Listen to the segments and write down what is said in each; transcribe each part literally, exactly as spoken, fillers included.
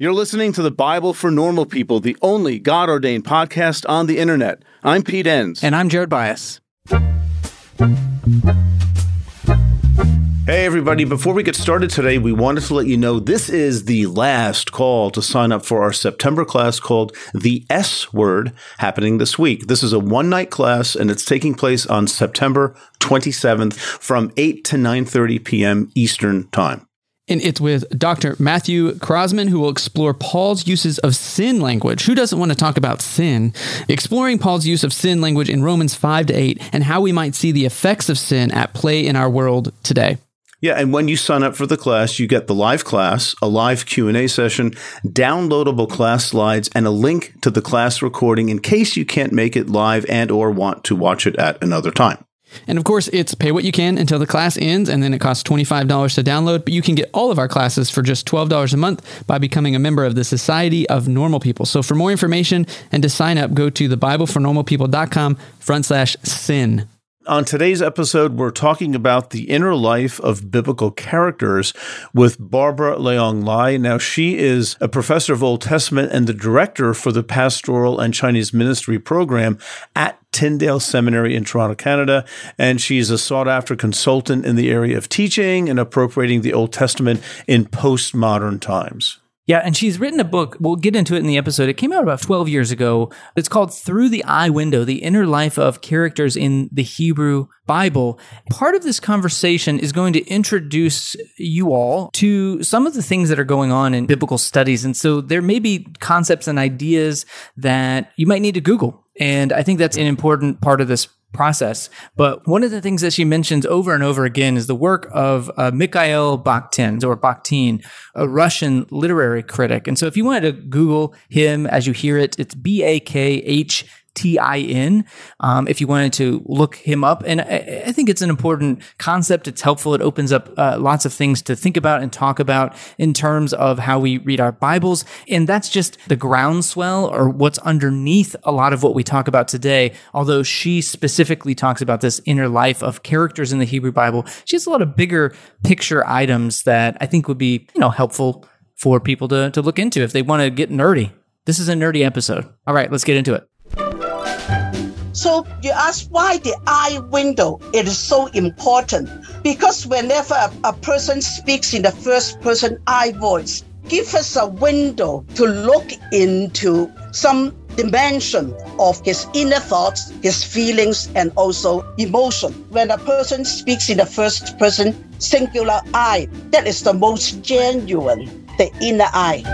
You're listening to the Bible for Normal People, the only God-ordained podcast on the internet. I'm Pete Enns. And I'm Jared Bias. Hey everybody, before we get started today, we wanted to let you know this is the last call to sign up for our September class called The S Word, happening this week. This is a one-night class, and it's taking place on September twenty-seventh from eight to nine thirty p.m. Eastern Time. And it's with Doctor Matthew Crossman, who will explore Paul's uses of sin language. Who doesn't want to talk about sin? Exploring Paul's use of sin language in Romans five to eight and how we might see the effects of sin at play in our world today. Yeah, and when you sign up for the class, you get the live class, a live Q and A session, downloadable class slides, and a link to the class recording in case you can't make it live and or want to watch it at another time. And of course, it's pay what you can until the class ends, and then it costs twenty-five dollars to download. But you can get all of our classes for just twelve dollars a month by becoming a member of the Society of Normal People. So for more information and to sign up, go to thebiblefornormalpeople.com front slash sin. On today's episode, we're talking about the inner life of biblical characters with Barbara Leong Lai. Now, she is a professor of Old Testament and the director for the Pastoral and Chinese Ministry program at Tyndale Seminary in Toronto, Canada, and she's a sought-after consultant in the area of teaching and appropriating the Old Testament in postmodern times. Yeah, and she's written a book. We'll get into it in the episode. It came out about twelve years ago. It's called Through the Eye Window, the Inner Life of Characters in the Hebrew Bible. Part of this conversation is going to introduce you all to some of the things that are going on in biblical studies. And so there may be concepts and ideas that you might need to Google. And I think that's an important part of this process. But one of the things that she mentions over and over again is the work of uh, Mikhail Bakhtin, or Bakhtin, a Russian literary critic. And so if you wanted to Google him as you hear it, it's B A K H T I N, um, if you wanted to look him up. And I, I think it's an important concept. It's helpful. It opens up uh, lots of things to think about and talk about in terms of how we read our Bibles. And that's just the groundswell, or what's underneath a lot of what we talk about today. Although she specifically talks about this inner life of characters in the Hebrew Bible, she has a lot of bigger picture items that I think would be, you know, helpful for people to, to look into if they want to get nerdy. This is a nerdy episode. All right, let's get into it. So you ask why the eye window, it is so important. Because whenever a, a person speaks in the first person I voice, give us a window to look into some dimension of his inner thoughts, his feelings, and also emotion. When a person speaks in the first person singular I, that is the most genuine, the inner eye.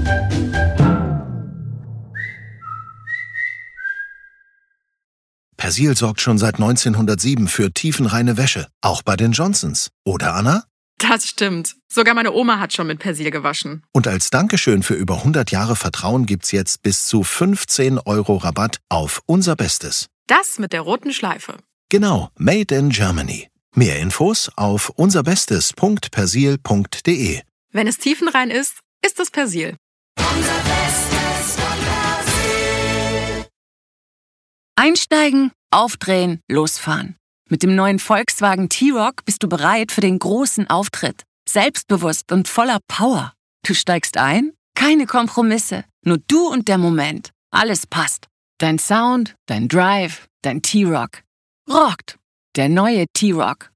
Persil sorgt schon seit neunzehnhundertsieben für tiefenreine Wäsche, auch bei den Johnsons. Oder, Anna? Das stimmt. Sogar meine Oma hat schon mit Persil gewaschen. Und als Dankeschön für über hundert Jahre Vertrauen gibt's jetzt bis zu fünfzehn Euro Rabatt auf unser Bestes. Das mit der roten Schleife. Genau, Made in Germany. Mehr Infos auf unserbestes punkt persil punkt de. Wenn es tiefenrein ist, ist es Persil. Unser Bestes von Persil. Einsteigen, aufdrehen, losfahren. Mit dem neuen Volkswagen T-Roc bist du bereit für den großen Auftritt. Selbstbewusst und voller Power. Du steigst ein? Keine Kompromisse. Nur du und der Moment. Alles passt. Dein Sound, dein Drive, dein T-Roc. Rockt. Der neue T-Roc.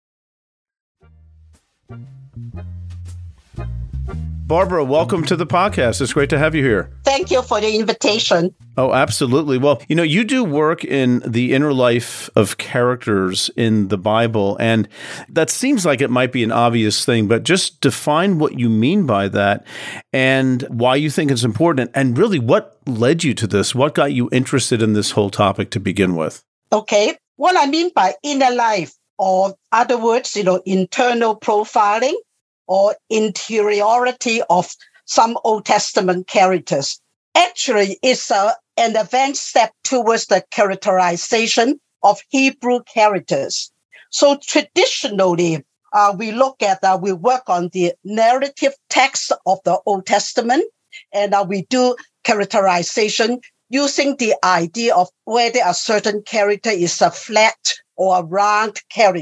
Barbara, welcome to the podcast. It's great to have you here. Thank you for the invitation. Oh, absolutely. Well, you know, you do work in the inner life of characters in the Bible, and that seems like it might be an obvious thing, but just define what you mean by that and why you think it's important, and really what led you to this? What got you interested in this whole topic to begin with? Okay. What I mean by inner life, or other words, you know, internal profiling, or interiority of some Old Testament characters, actually is a, an advanced step towards the characterization of Hebrew characters. So traditionally, uh, we look at, uh, we work on the narrative text of the Old Testament, and uh, we do characterization using the idea of whether a certain character is a flat or a round character.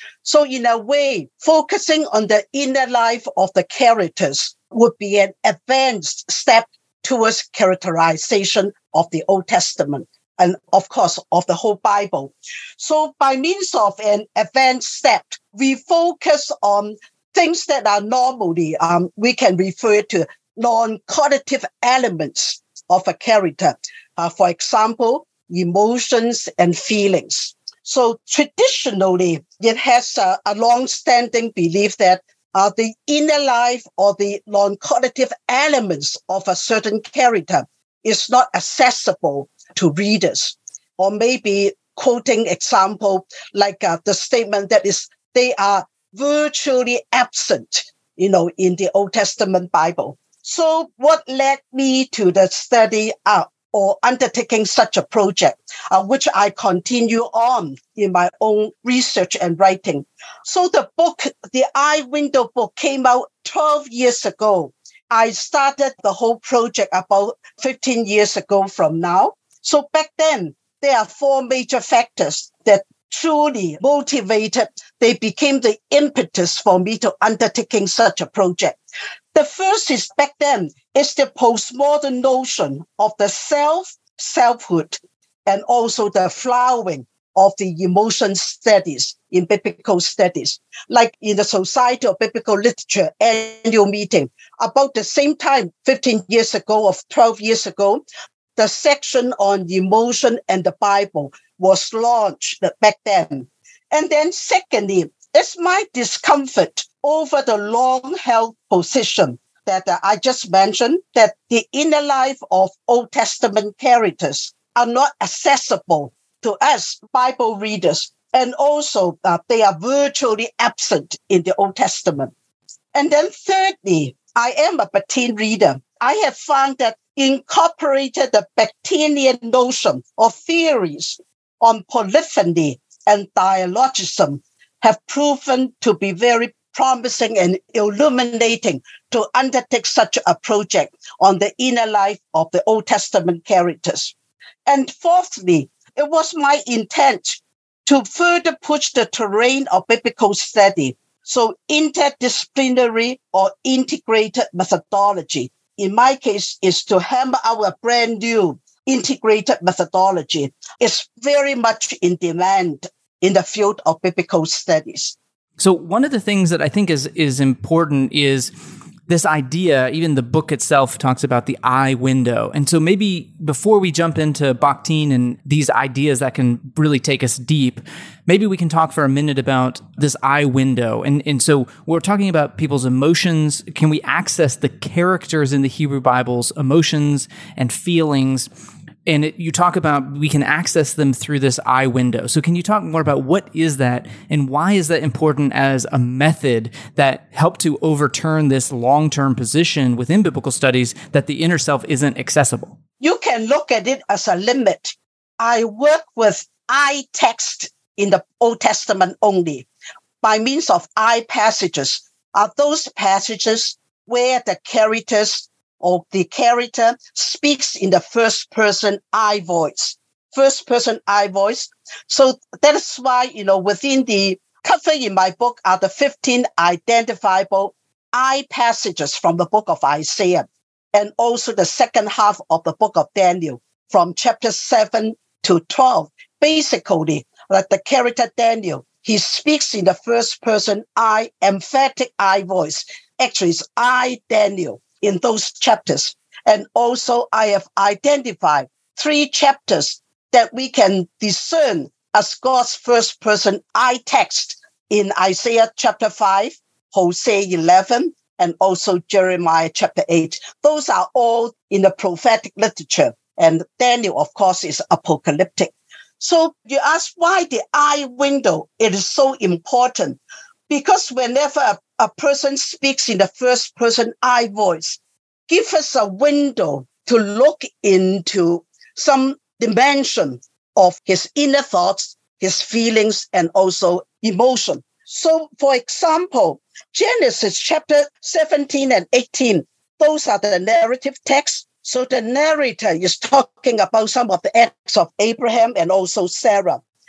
So in a way, focusing on the inner life of the characters would be an advanced step towards characterization of the Old Testament and, of course, of the whole Bible. So by means of an advanced step, we focus on things that are normally, um, we can refer to non-cognitive elements of a character. Uh, for example, emotions and feelings. So traditionally, it has a, a long-standing belief that uh, the inner life or the non-cognitive elements of a certain character is not accessible to readers. Or maybe quoting example like uh, the statement that is they are virtually absent, you know, in the Old Testament Bible. So what led me to the study uh, or undertaking such a project, uh, which I continue on in my own research and writing. So the book, the Eye Window book, came out twelve years ago. I started the whole project about fifteen years ago from now. So back then, there are four major factors that truly motivated, they became the impetus for me to undertaking such a project. The first is back then, is the postmodern notion of the self, selfhood, and also the flowering of the emotion studies in biblical studies. Like in the Society of Biblical Literature annual meeting, about the same time, fifteen years ago or twelve years ago, the section on emotion and the Bible was launched back then. And then secondly, it's my discomfort over the long-held position that uh, I just mentioned, that the inner life of Old Testament characters are not accessible to us Bible readers. And also, uh, they are virtually absent in the Old Testament. And then thirdly, I am a Batin reader. I have found that incorporated the Batinian notion of theories on polyphony and dialogism have proven to be very promising and illuminating to undertake such a project on the inner life of the Old Testament characters. And fourthly, it was my intent to further push the terrain of biblical study. So interdisciplinary or integrated methodology, in my case, is to hammer out a brand new integrated methodology. It's very much in demand in the field of biblical studies. So one of the things that I think is is important is this idea, even the book itself talks about the eye window. And so maybe before we jump into Bakhtin and these ideas that can really take us deep, maybe we can talk for a minute about this eye window. And, and so we're talking about people's emotions. Can we access the characters in the Hebrew Bible's emotions and feelings? And it, you talk about we can access them through this eye window. So can you talk more about what is that and why is that important as a method that helped to overturn this long-term position within biblical studies that the inner self isn't accessible? You can look at it as a limit. I work with eye text in the Old Testament only by means of eye passages. Are those passages where the characters or the character speaks in the first person I voice, first person I voice. So that is why, you know, within the cover in my book are the fifteen identifiable I passages from the book of Isaiah, and also the second half of the book of Daniel from chapter seven to twelve. Basically, like the character Daniel, he speaks in the first person I, emphatic I voice. Actually, it's I, Daniel, in those chapters. And also I have identified three chapters that we can discern as God's first person I text in Isaiah chapter five, Hosea eleven, and also Jeremiah chapter eight. Those are all in the prophetic literature. And Daniel, of course, is apocalyptic. So you ask why the eye window, it is so important. Because whenever a, a person speaks in the first person I voice, give us a window to look into some dimension of his inner thoughts, his feelings, and also emotion. So, for example, Genesis chapter seventeen and eighteen, those are the narrative texts. So the narrator is talking about some of the acts of Abraham and also Sarah.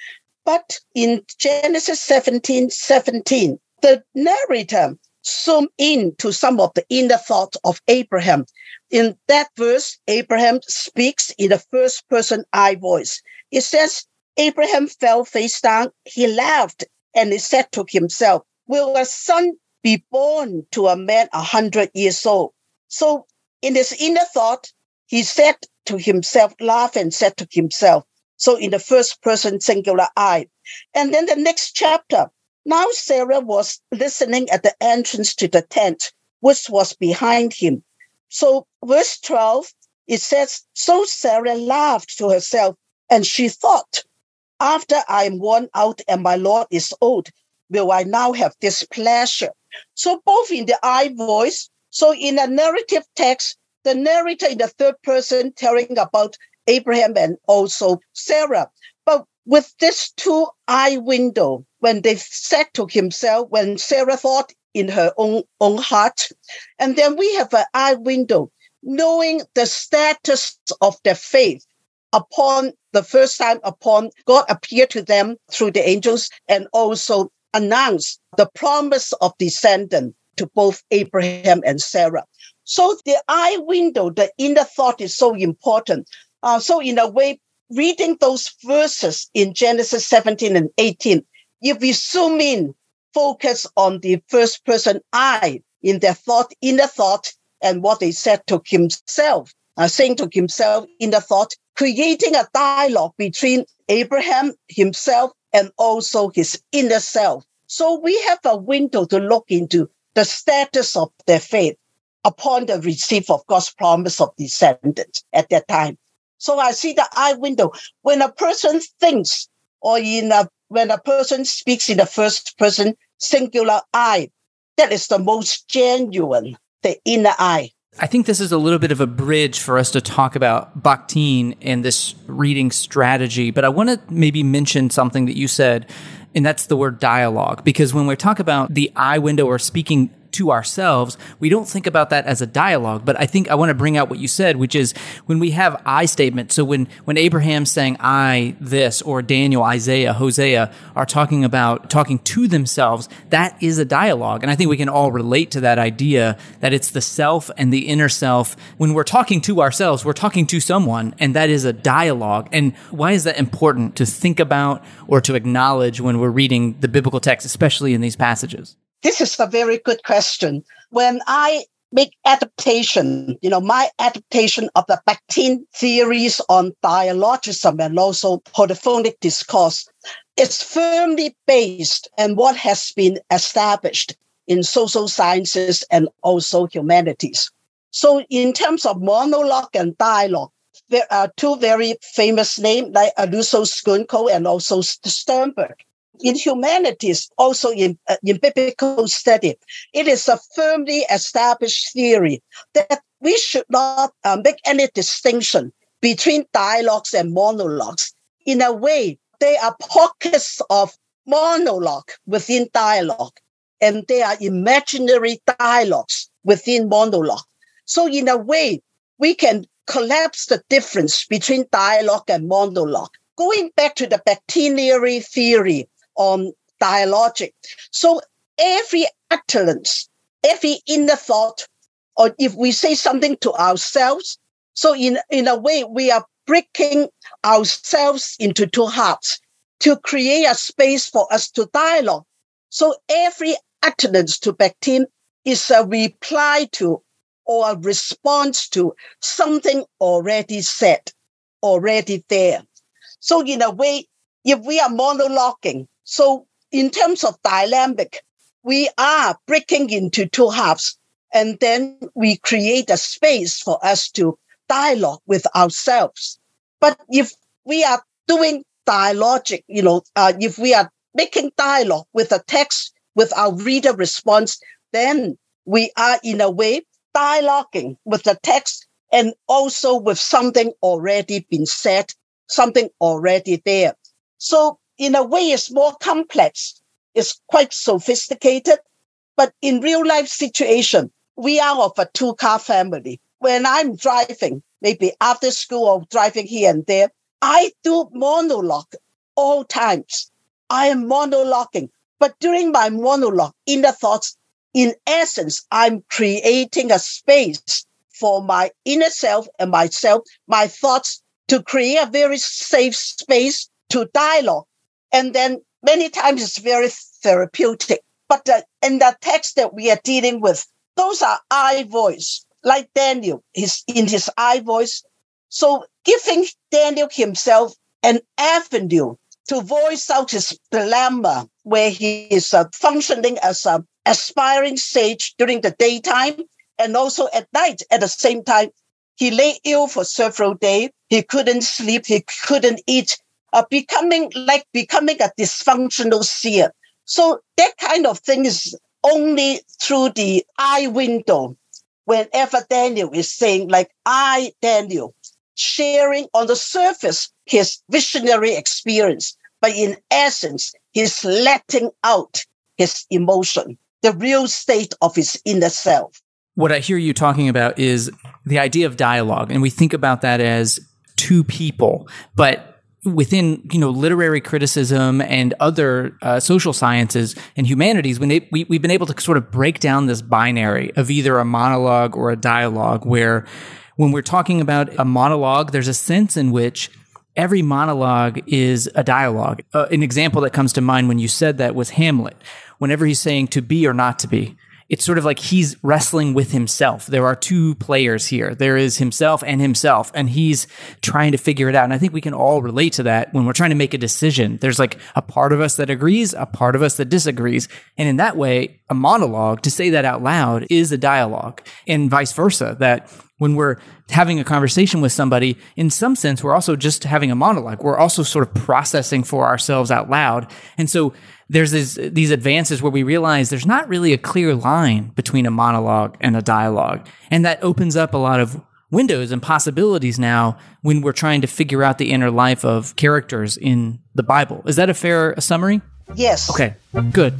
But in Genesis seventeen seventeen, the narrator zoomed in to some of the inner thoughts of Abraham. In that verse, Abraham speaks in the first person I voice. It says, Abraham fell face down, he laughed, and he said to himself, will a son be born to a man a hundred years old? So in his inner thought, he said to himself, laughed and said to himself. So in the first person singular I. And then the next chapter, now Sarah was listening at the entrance to the tent, which was behind him. So verse twelve, it says, so Sarah laughed to herself, and she thought, after I am worn out and my Lord is old, will I now have this pleasure? So both in the I voice, so in a narrative text, the narrator in the third person telling about Abraham and also Sarah. But with this two I window, when they said to himself, when Sarah thought in her own, own heart, and then we have an I window, knowing the status of their faith upon the first time upon God appeared to them through the angels and also announced the promise of descendant to both Abraham and Sarah. So the I window, the inner thought is so important. Uh, so in a way, reading those verses in Genesis seventeen and eighteen, if we zoom in, focus on the first person I in their thought, inner thought, and what they said to himself, uh, saying to himself in the thought, creating a dialogue between Abraham himself and also his inner self. So we have a window to look into the status of their faith upon the receipt of God's promise of descendants at that time. So I see the I window. When a person thinks, or in a, when a person speaks in the first person singular I, that is the most genuine, the inner I. I think this is a little bit of a bridge for us to talk about Bakhtin and this reading strategy, but I want to maybe mention something that you said, and that's the word dialogue, because when we talk about the I window or speaking to ourselves, we don't think about that as a dialogue. But I think I want to bring out what you said, which is when we have I statements. So when, when Abraham's saying I this, or Daniel, Isaiah, Hosea are talking about talking to themselves, that is a dialogue. And I think we can all relate to that idea that it's the self and the inner self. When we're talking to ourselves, we're talking to someone, and that is a dialogue. And why is that important to think about or to acknowledge when we're reading the biblical text, especially in these passages? This is a very good question. When I make adaptation, you know, my adaptation of the Bakhtin theories on dialogism and also polyphonic discourse, is firmly based on what has been established in social sciences and also humanities. So in terms of monologue and dialogue, there are two very famous names like Aluso-Skurnko and also Sternberg. In humanities, also in, uh, in biblical study, it is a firmly established theory that we should not uh, make any distinction between dialogues and monologues. In a way, they are pockets of monologue within dialogue, and they are imaginary dialogues within monologue. So in a way, we can collapse the difference between dialogue and monologue. Going back to the Bakhtinary theory on dialogic. So every utterance, every inner thought, or if we say something to ourselves, so in, in a way, we are breaking ourselves into two halves to create a space for us to dialogue. So every utterance to Bakhtin is a reply to or a response to something already said, already there. So in a way, if we are monologuing, so in terms of dynamic, we are breaking into two halves, and then we create a space for us to dialogue with ourselves. But if we are doing dialogic, you know, uh, if we are making dialogue with a text, with our reader response, then we are in a way dialoguing with the text and also with something already been said, something already there. So in a way, it's more complex. It's quite sophisticated. But in real life situation, we are of a two-car family. When I'm driving, maybe after school or driving here and there, I do monologue all times. I am monologuing. But during my monologue, inner thoughts, in essence, I'm creating a space for my inner self and myself, my thoughts, to create a very safe space to dialogue. And then many times it's very therapeutic. But the, in the text that we are dealing with, those are I voice, like Daniel, his, in his I voice. So giving Daniel himself an avenue to voice out his dilemma, where he is uh, functioning as an aspiring sage during the daytime, and also at night. At the same time, he lay ill for several days. He couldn't sleep. He couldn't eat. Uh, becoming like becoming a dysfunctional seer. So that kind of thing is only through the eye window. Whenever Daniel is saying, like, I, Daniel, sharing on the surface his visionary experience, but in essence, he's letting out his emotion, the real state of his inner self. What I hear you talking about is the idea of dialogue, and we think about that as two people, but within, you know, literary criticism and other uh, social sciences and humanities, when they, we, we've been able to sort of break down this binary of either a monologue or a dialogue, where when we're talking about a monologue, there's a sense in which every monologue is a dialogue. Uh, an example that comes to mind when you said that was Hamlet. Whenever he's saying to be or not to be, it's sort of like he's wrestling with himself. There are two players here. There is himself and himself, and he's trying to figure it out. And I think we can all relate to that when we're trying to make a decision. There's like a part of us that agrees, a part of us that disagrees. And in that way, a monologue, to say that out loud, is a dialogue, and vice versa, that when we're having a conversation with somebody, in some sense, we're also just having a monologue. We're also sort of processing for ourselves out loud. And so there's this, these advances where we realize there's not really a clear line between a monologue and a dialogue. And that opens up a lot of windows and possibilities now when we're trying to figure out the inner life of characters in the Bible. Is that a fair summary? Yes. Okay, good.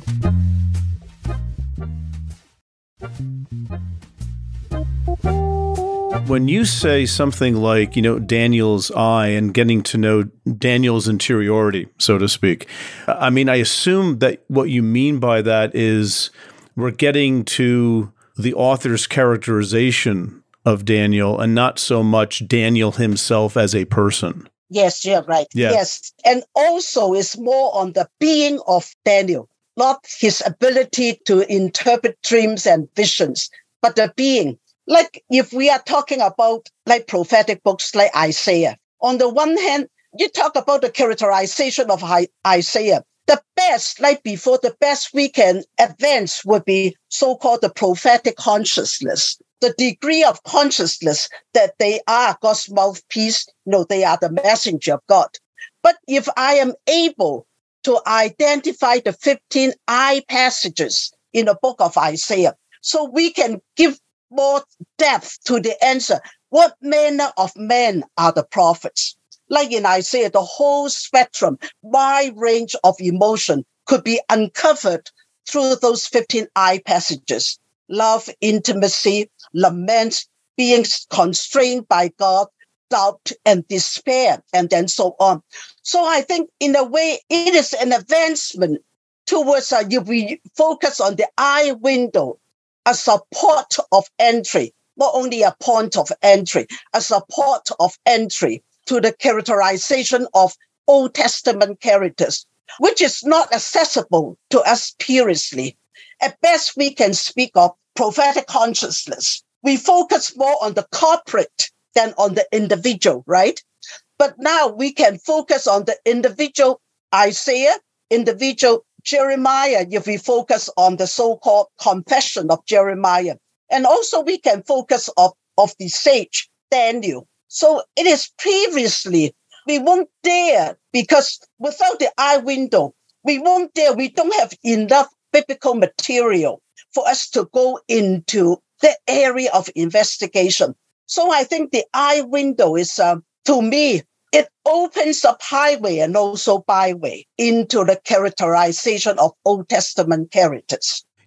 When you say something like, you know, Daniel's eye and getting to know Daniel's interiority, so to speak, I mean, I assume that what you mean by that is we're getting to the author's characterization of Daniel and not so much Daniel himself as a person. Yes, you're right. Yeah. Yes. And also it's more on the being of Daniel, not his ability to interpret dreams and visions, but the being. Like if we are talking about like prophetic books like Isaiah, on the one hand, you talk about the characterization of Isaiah. The best, like before, the best we can advance would be so-called the prophetic consciousness, the degree of consciousness that they are God's mouthpiece, you know, they are the messenger of God. But if I am able to identify the fifteen I passages in the book of Isaiah, so we can give more depth to the answer. What manner of men are the prophets? Like in Isaiah, the whole spectrum, wide range of emotion could be uncovered through those fifteen I passages. Love, intimacy, lament, being constrained by God, doubt and despair, and then so on. So I think in a way, it is an advancement towards, uh, if we focus on the eye window, a support of entry, not only a point of entry, a support of entry to the characterization of Old Testament characters, which is not accessible to us purely. At best, we can speak of prophetic consciousness. We focus more on the corporate than on the individual, right? But now we can focus on the individual Isaiah, individual Jeremiah, if we focus on the so-called confession of Jeremiah. And also we can focus on of the sage, Daniel. So it is previously, we won't dare, because without the eye window, we won't dare, we don't have enough biblical material for us to go into the area of investigation. So I think the eye window is, uh, to me, it opens up highway and also byway into the characterization of Old Testament characters.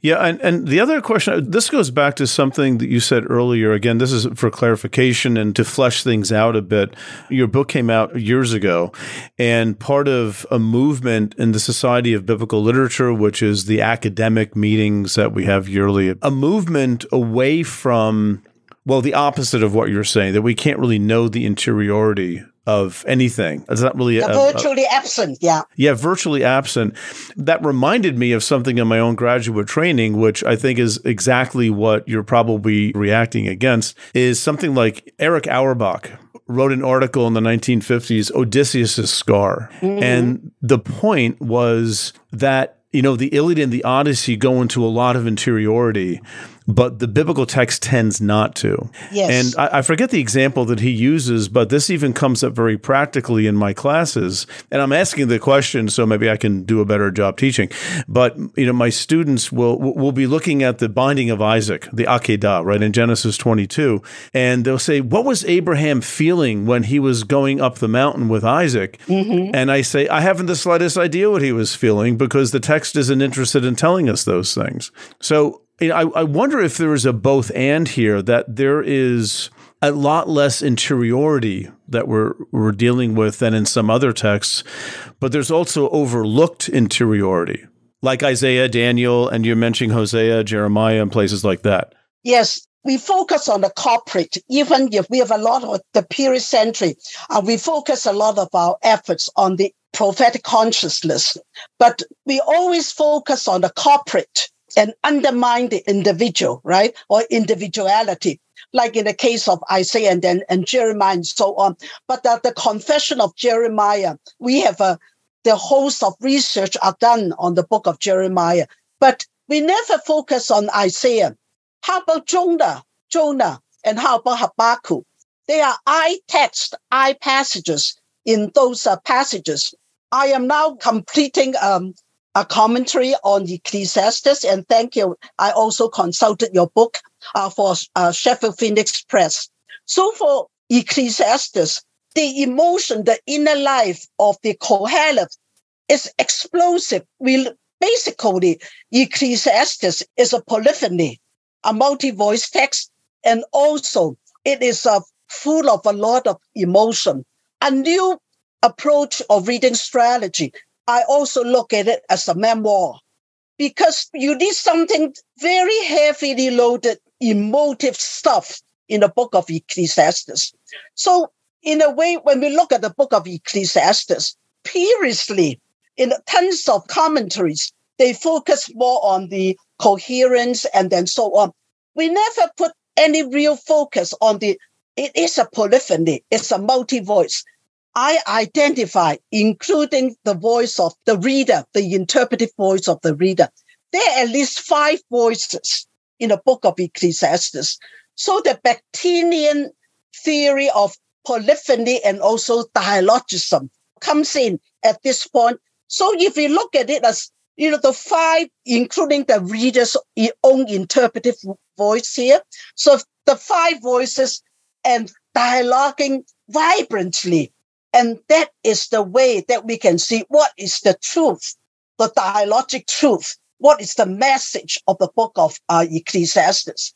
Yeah, and, and the other question, this goes back to something that you said earlier. Again, this is for clarification and to flesh things out a bit. Your book came out years ago, and part of a movement in the Society of Biblical Literature, which is the academic meetings that we have yearly, a movement away from, well, the opposite of what you're saying, that we can't really know the interiority of anything. It's not really a, virtually a, absent, yeah. Yeah, virtually absent. That reminded me of something in my own graduate training, which I think is exactly what you're probably reacting against, is something like Erich Auerbach wrote an article in the nineteen fifties, Odysseus' Scar. Mm-hmm. And the point was that, you know, the Iliad and the Odyssey go into a lot of interiority, but the biblical text tends not to. Yes. And I, I forget the example that he uses, but this even comes up very practically in my classes. And I'm asking the question, so maybe I can do a better job teaching. But, you know, my students will will be looking at the binding of Isaac, the Akedah, right, in Genesis twenty-two. And they'll say, what was Abraham feeling when he was going up the mountain with Isaac? Mm-hmm. And I say, I haven't the slightest idea what he was feeling because the text isn't interested in telling us those things. So I, I wonder if there is a both and here, that there is a lot less interiority that we're we're dealing with than in some other texts, but there's also overlooked interiority, like Isaiah, Daniel, and you're mentioning Hosea, Jeremiah, and places like that. Yes, we focus on the corporate, even if we have a lot of the period century, and uh, we focus a lot of our efforts on the prophetic consciousness, but we always focus on the corporate and undermine the individual, right? Or individuality, like in the case of Isaiah and then and Jeremiah and so on. But the, the confession of Jeremiah, we have a, the host of research are done on the book of Jeremiah, but we never focus on Isaiah. How about Jonah, Jonah, and how about Habakkuk? They are I text, I passages in those uh, passages. I am now completing um, a commentary on Ecclesiastes, and thank you. I also consulted your book uh, for uh, Sheffield Phoenix Press. So for Ecclesiastes, the emotion, the inner life of the Kohelet is explosive. We basically, Ecclesiastes is a polyphony, a multi-voice text, and also it is uh, full of a lot of emotion. A new approach of reading strategy. I also look at it as a memoir, because you need something very heavily loaded, emotive stuff in the book of Ecclesiastes. So in a way, when we look at the book of Ecclesiastes, previously, in tons of commentaries, they focus more on the coherence and then so on. We never put any real focus on the, it is a polyphony, it's a multi-voice. I identify, including the voice of the reader, the interpretive voice of the reader. There are at least five voices in the book of Ecclesiastes. So the Bakhtinian theory of polyphony and also dialogism comes in at this point. So if we look at it as, you know, the five, including the reader's own interpretive voice here. So the five voices and dialoguing vibrantly. And that is the way that we can see what is the truth, the dialogic truth. What is the message of the book of uh, Ecclesiastes?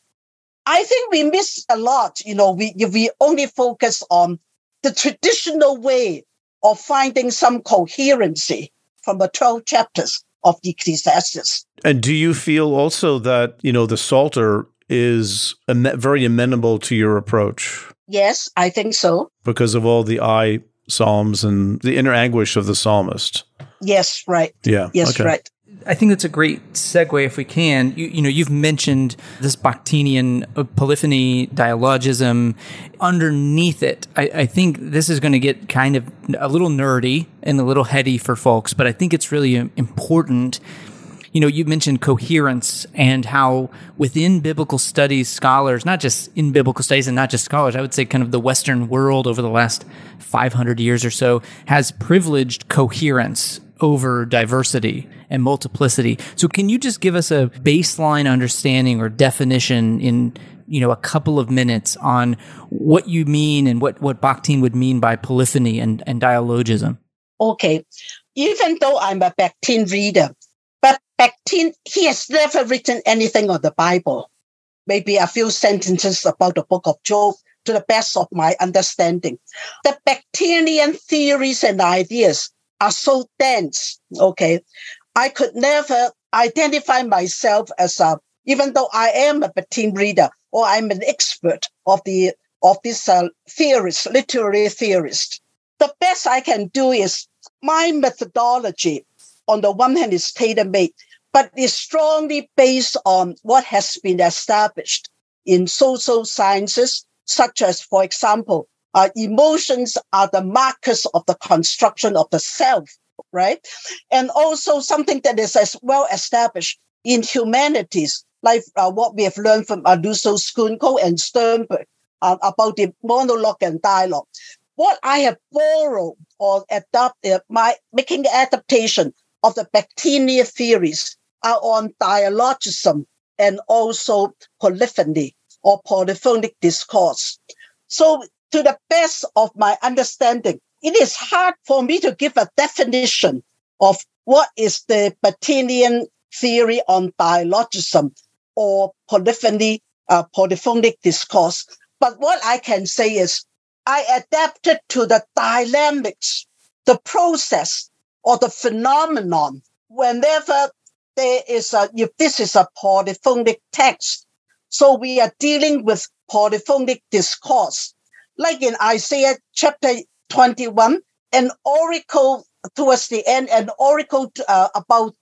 I think we miss a lot. You know, we if we only focus on the traditional way of finding some coherency from the twelve chapters of Ecclesiastes. And do you feel also that, you know, the Psalter is am- very amenable to your approach? Yes, I think so. Because of all the I Psalms and the inner anguish of the psalmist. Yes, right. Yeah. Yes, okay. right. I think that's a great segue if we can. You, you know, you've mentioned this Bakhtinian polyphony, dialogism. Underneath it, I, I think this is going to get kind of a little nerdy and a little heady for folks, but I think it's really important. You know, you mentioned coherence and how within biblical studies, scholars, not just in biblical studies and not just scholars, I would say kind of the Western world over the last five hundred years or so has privileged coherence over diversity and multiplicity. So can you just give us a baseline understanding or definition in, you know, a couple of minutes on what you mean and what, what Bakhtin would mean by polyphony and, and dialogism? Okay. Even though I'm a Bakhtin reader, but Bakhtin, he has never written anything on the Bible. Maybe a few sentences about the book of Job, to the best of my understanding. The Bakhtinian theories and ideas are so dense, okay? I could never identify myself as a, even though I am a Bakhtin reader or I'm an expert of the of this uh, theorist, literary theorist. The best I can do is my methodology, on the one hand, is tailor-made, but is strongly based on what has been established in social sciences, such as, for example, uh, emotions are the markers of the construction of the self, right? And also something that is as well established in humanities, like uh, what we have learned from Aluso, Skunko, and Sternberg uh, about the monologue and dialogue. What I have borrowed or adopted, my making adaptation of the Bakhtinian theories are on dialogism and also polyphony or polyphonic discourse. So to the best of my understanding, it is hard for me to give a definition of what is the Bakhtinian theory on dialogism or polyphony, uh, polyphonic discourse. But what I can say is I adapted to the dynamics, the process, or the phenomenon whenever there is a, if this is a polyphonic text. So we are dealing with polyphonic discourse. Like in Isaiah chapter twenty-one, an oracle towards the end, an oracle uh, about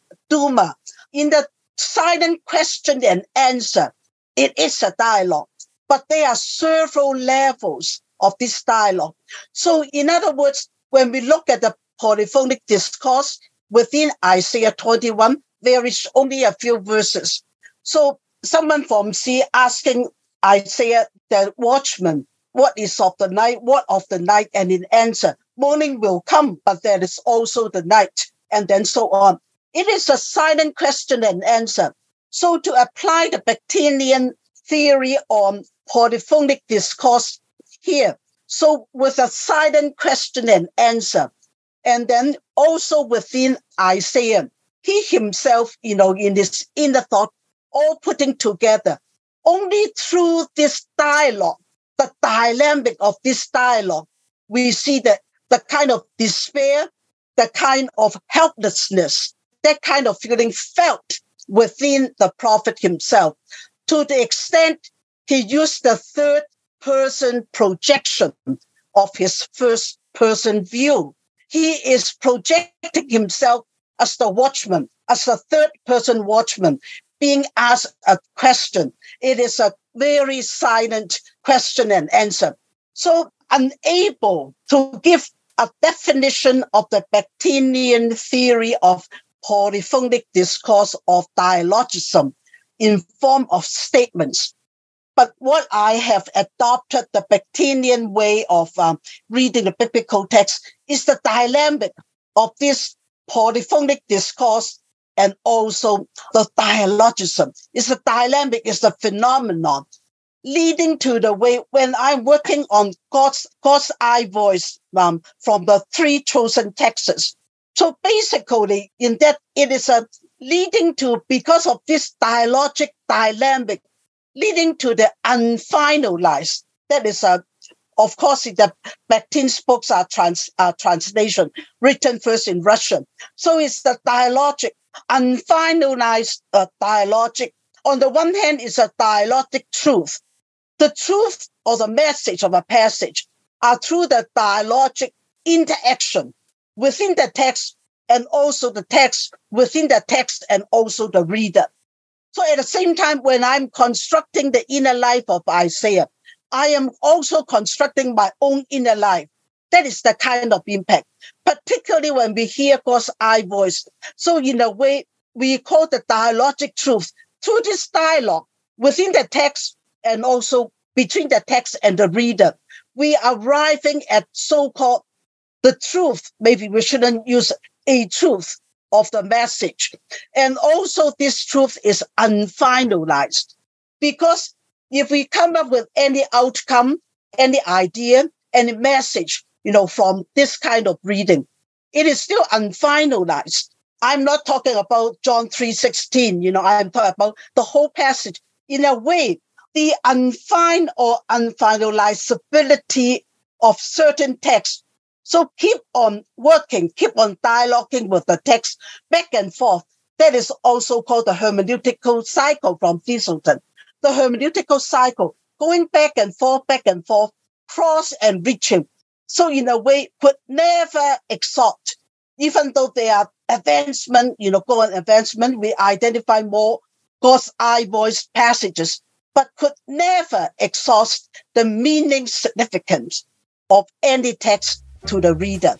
Duma. In the silent question and answer, it is a dialogue. But there are several levels of this dialogue. So in other words, when we look at the polyphonic discourse within Isaiah twenty-one, there is only a few verses. So someone from C asking Isaiah, the watchman, what is of the night, what of the night? And in answer, morning will come, but there is also the night, and then so on. It is a silent question and answer. So to apply the Bakhtinian theory on polyphonic discourse here, so with a silent question and answer, and then also within Isaiah, he himself, you know, in his inner thought, all putting together. Only through this dialogue, the dynamic of this dialogue, we see that the kind of despair, the kind of helplessness, that kind of feeling felt within the prophet himself, to the extent he used the third person projection of his first person view. He is projecting himself as the watchman, as the third person watchman, being asked a question. It is a very silent question and answer. So unable to give a definition of the Bakhtinian theory of polyphonic discourse of dialogism in form of statements. But what I have adopted, the Bakhtinian way of um, reading the biblical text, is the dynamic of this polyphonic discourse and also the dialogism. It's the dynamic, it's the phenomenon leading to the way when I'm working on God's, God's eye voice um, from the three chosen texts. So basically, in that, it is a leading to, because of this dialogic dynamic, leading to the unfinalized. That is a, of course, the Bakhtin's books are trans, uh, translation, written first in Russian. So it's the dialogic, unfinalized uh, dialogic. On the one hand, it's a dialogic truth. The truth or the message of a passage are through the dialogic interaction within the text and also the text within the text and also the reader. So at the same time, when I'm constructing the inner life of Isaiah, I am also constructing my own inner life. That is the kind of impact, particularly when we hear God's eye voice. So in a way, we call the dialogic truth through this dialogue within the text and also between the text and the reader. We are arriving at so-called the truth. Maybe we shouldn't use a truth of the message. And also this truth is unfinalized. Because if we come up with any outcome, any idea, any message, you know, from this kind of reading, it is still unfinalized. I'm not talking about John three sixteen, you know, I'm talking about the whole passage. In a way, the unfined or unfinalizability of certain texts. So keep on working, keep on dialoguing with the text back and forth. That is also called the hermeneutical cycle from Thistleton. The hermeneutical cycle, going back and forth, back and forth, cross and reaching. So in a way, could never exhaust. Even though they are advancement, you know, go on advancement, we identify more God's eye voice passages, but could never exhaust the meaning significance of any text to the reader.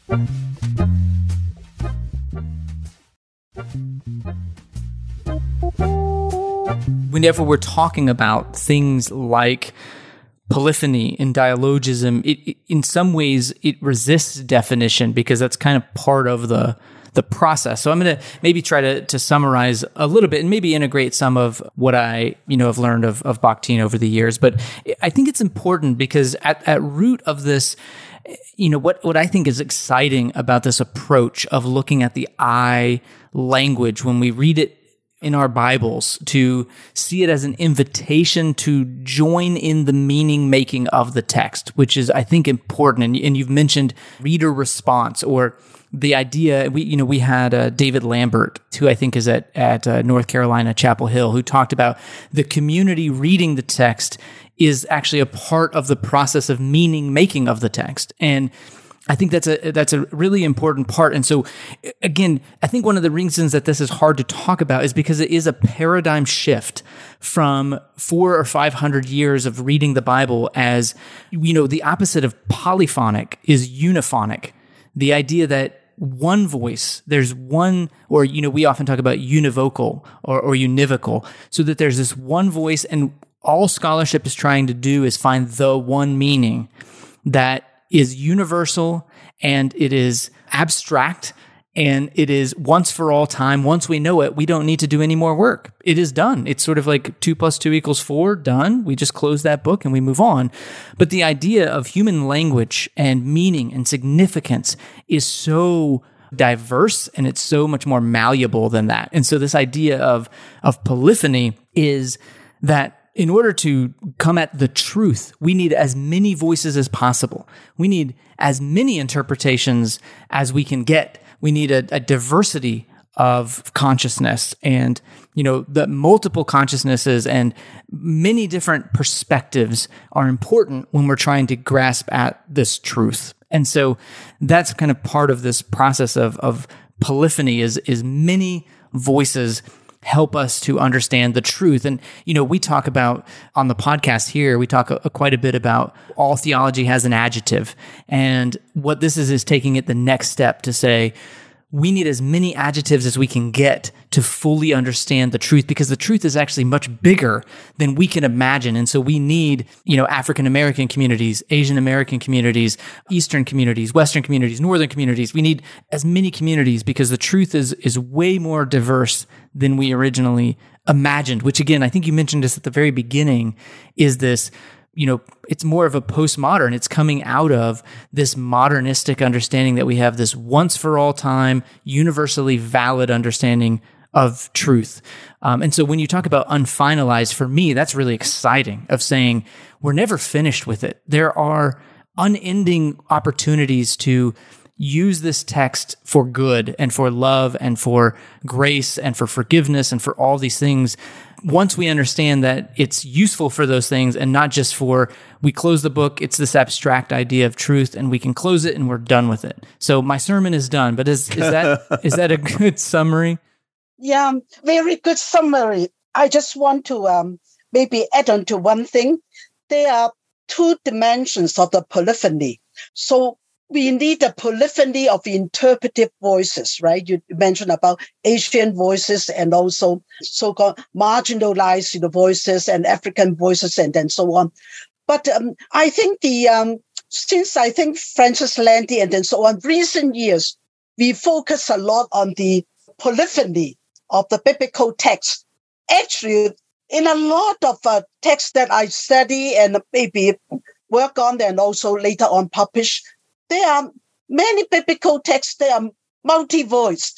Whenever we're talking about things like polyphony and dialogism, it, it, in some ways it resists definition because that's kind of part of the the process. So I'm going to maybe try to to summarize a little bit and maybe integrate some of what I you know have learned of of Bakhtin over the years. But I think it's important because at at root of this, you know, what what I think is exciting about this approach of looking at the I language when we read it in our Bibles, to see it as an invitation to join in the meaning making of the text, which is, I think, important. And, and you've mentioned reader response, or the idea. We, you know, we had uh, David Lambert, who I think is at at uh, North Carolina Chapel Hill, who talked about the community reading the text is actually a part of the process of meaning making of the text, and I think that's a that's a really important part. And so, again, I think one of the reasons that this is hard to talk about is because it is a paradigm shift from four or five hundred years of reading the Bible as, you know, the opposite of polyphonic is uniphonic. The idea that one voice, there's one, or, you know, we often talk about univocal or, or univocal, so that there's this one voice, and all scholarship is trying to do is find the one meaning that is universal, and it is abstract, and it is once for all time. Once we know it, we don't need to do any more work. It is done. It's sort of like two plus two equals four, done. We just close that book and we move on. But the idea of human language and meaning and significance is so diverse, and it's so much more malleable than that. And so this idea of, of polyphony is that in order to come at the truth, we need as many voices as possible. We need as many interpretations as we can get. We need a, a diversity of consciousness, and, you know, the multiple consciousnesses and many different perspectives are important when we're trying to grasp at this truth. And so that's kind of part of this process of, of polyphony is, is many voices help us to understand the truth. And, you know, we talk about on the podcast here, we talk a, a quite a bit about all theology has an adjective. And what this is, is taking it the next step to say, we need as many adjectives as we can get to fully understand the truth, because the truth is actually much bigger than we can imagine. And so we need, you know, African American communities, Asian American communities, Eastern communities, Western communities, Northern communities. We need as many communities because the truth is is way more diverse than we originally imagined, which, again, I think you mentioned this at the very beginning, is this, you know, it's more of a postmodern. It's coming out of this modernistic understanding that we have this once for all time, universally valid understanding of truth. Um, and so when you talk about unfinalized, for me, that's really exciting, of saying we're never finished with it. There are unending opportunities to use this text for good and for love and for grace and for forgiveness and for all these things. Once we understand that it's useful for those things and not just for, we close the book, it's this abstract idea of truth and we can close it and we're done with it. So my sermon is done, but is, is that is that a good summary? Yeah, very good summary. I just want to um, maybe add on to one thing. There are two dimensions of the polyphony. So we need a polyphony of interpretive voices, right? You mentioned about Asian voices and also so-called marginalized, you know, voices and African voices and then so on. But um, I think the um, since I think Francis Landy and then so on, recent years, we focus a lot on the polyphony of the biblical text. Actually, in a lot of uh, texts that I study and maybe work on and also later on publish, there are many biblical texts that are multi-voiced.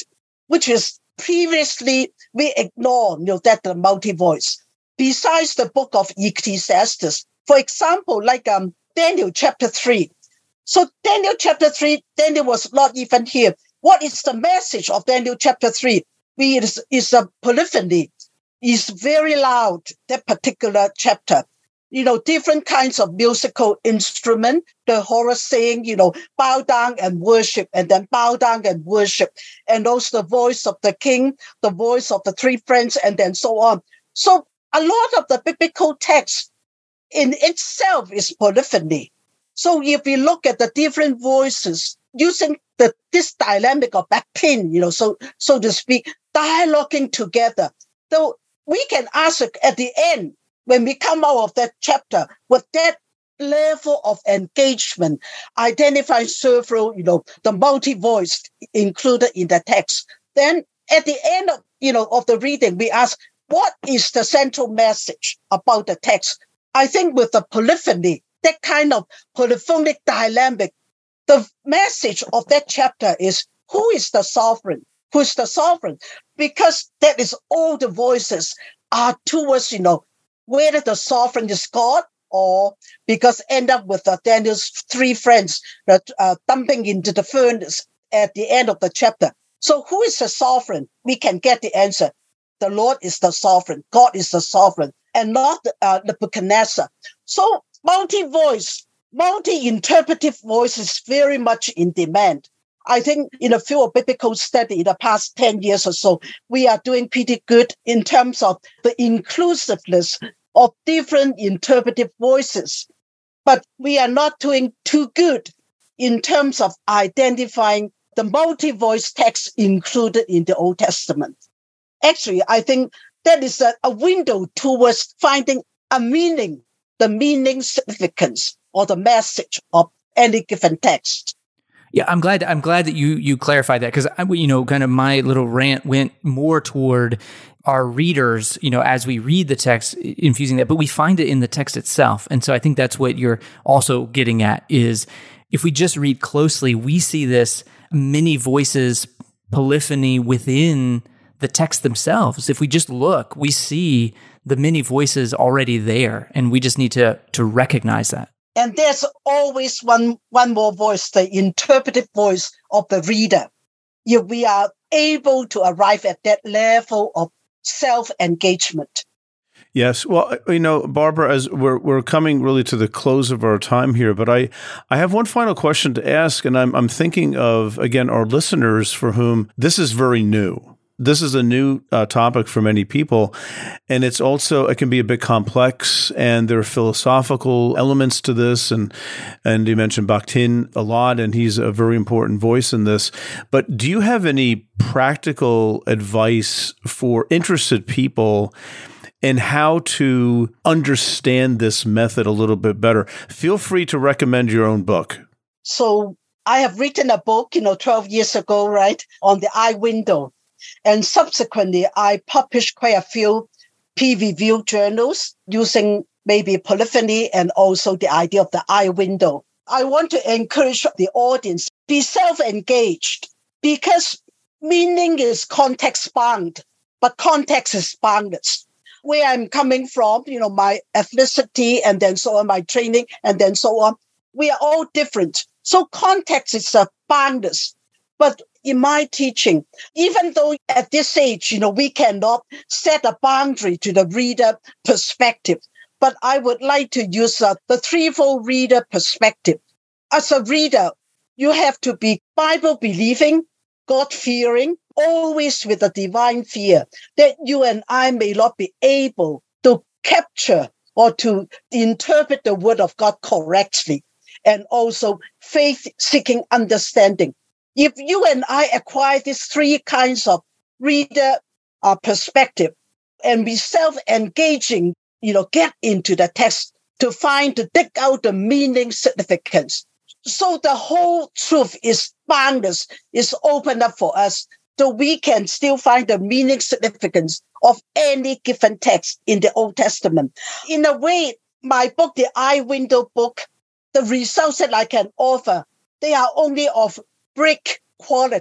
which is previously we ignore, you know, that the multi-voice. Besides the book of Ecclesiastes, for example, like um, Daniel chapter three. So Daniel chapter three, Daniel was not even here. What is the message of Daniel chapter three? We, it is, is a polyphony. It's very loud, that particular chapter. You know, different kinds of musical instrument. The horror saying, you know, bow down and worship, and then bow down and worship. And also the voice of the king, the voice of the three friends, and then so on. So a lot of the biblical text in itself is polyphony. So if we look at the different voices using the this dynamic of backpin, you know, so so to speak, dialoguing together, so we can ask at the end, when we come out of that chapter, with that level of engagement, identifying several, you know, the multi-voice included in the text, then at the end of, you know, of the reading, we ask, what is the central message about the text? I think with the polyphony, that kind of polyphonic dynamic, the message of that chapter is, who is the sovereign? Who is the sovereign? Because that is all the voices are towards, you know, whether the sovereign is God, or because end up with uh, Daniel's three friends that uh, dumping into the furnace at the end of the chapter. So who is the sovereign? We can get the answer. The Lord is the sovereign. God is the sovereign, and not uh, Nebuchadnezzar. So multi-voice, multi-interpretive voice is very much in demand. I think in the field of biblical study in the past ten years or so, we are doing pretty good in terms of the inclusiveness of different interpretive voices. But we are not doing too good in terms of identifying the multi-voice text included in the Old Testament. Actually, I think that is a, a window towards finding a meaning, the meaning significance or the message of any given text. Yeah, I'm glad. I'm glad that you you clarified that, because you know, kind of my little rant went more toward our readers, you know, as we read the text, infusing that, but we find it in the text itself, and so I think that's what you're also getting at. Is if we just read closely, we see this many voices polyphony within the text themselves. If we just look, we see the many voices already there, and we just need to to recognize that. And there's always one, one more voice, the interpretive voice of the reader. If we are able to arrive at that level of self-engagement. Yes. Well, you know, Barbara, as we're we're coming really to the close of our time here, but I, I have one final question to ask, and I'm I'm thinking of, again, our listeners for whom this is very new. This is a new uh, topic for many people, and it's also, it can be a bit complex, and there are philosophical elements to this, and and you mentioned Bakhtin a lot, and he's a very important voice in this. But do you have any practical advice for interested people in how to understand this method a little bit better? Feel free to recommend your own book. So I have written a book, you know, twelve years ago, right, on the eye window. And subsequently, I published quite a few peer-reviewed journals using maybe polyphony and also the idea of the eye window. I want to encourage the audience, be self-engaged, because meaning is context-bound, but context is boundless. Where I'm coming from, you know, my ethnicity and then so on, my training and then so on, we are all different. So context is uh, boundless. But in my teaching, even though at this age, you know, we cannot set a boundary to the reader perspective, but I would like to use uh, the threefold reader perspective. As a reader, you have to be Bible-believing, God-fearing, always with a divine fear, that you and I may not be able to capture or to interpret the word of God correctly, and also faith-seeking understanding. If you and I acquire these three kinds of reader uh, perspective and be self-engaging, you know, get into the text to find, to dig out the meaning significance. So the whole truth is boundless, is opened up for us, so we can still find the meaning significance of any given text in the Old Testament. In a way, my book, the Eye Window book, the results that I can offer, they are only of brick quality.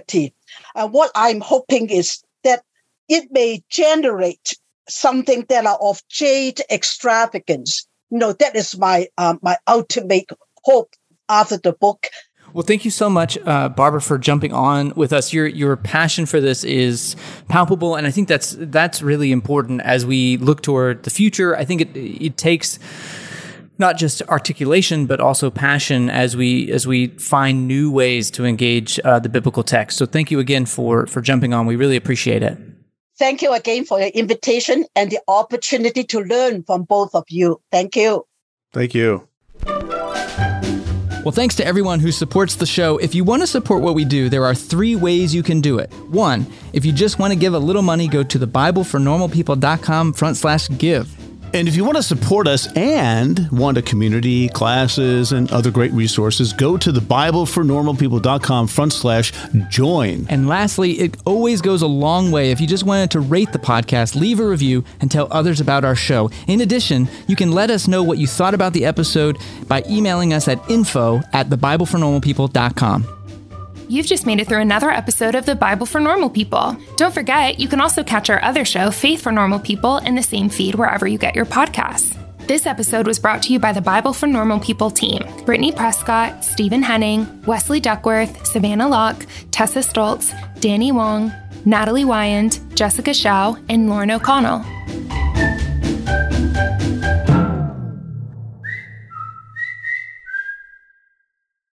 And what I'm hoping is that it may generate something that are of jade extravagance. You know, that is my uh, my ultimate hope after the book. Well, thank you so much, uh, Barbara, for jumping on with us. Your your passion for this is palpable, and I think that's that's really important as we look toward the future. I think it it takes not just articulation, but also passion as we as we find new ways to engage uh, the biblical text. So thank you again for for jumping on. We really appreciate it. Thank you again for your invitation and the opportunity to learn from both of you. Thank you. Thank you. Well, thanks to everyone who supports the show. If you want to support what we do, there are three ways you can do it. One, if you just want to give a little money, go to the bible for normal people dot com front slash give. And if you want to support us and want a community, classes, and other great resources, go to the bible for normal people dot com front slash join. And lastly, it always goes a long way if you just wanted to rate the podcast, leave a review, and tell others about our show. In addition, you can let us know what you thought about the episode by emailing us at info at the bible for normal people dot com. You've just made it through another episode of The Bible for Normal People. Don't forget, you can also catch our other show, Faith for Normal People, in the same feed wherever you get your podcasts. This episode was brought to you by the Bible for Normal People team: Brittany Prescott, Stephen Henning, Wesley Duckworth, Savannah Locke, Tessa Stoltz, Danny Wong, Natalie Wyand, Jessica Shao, and Lauren O'Connell.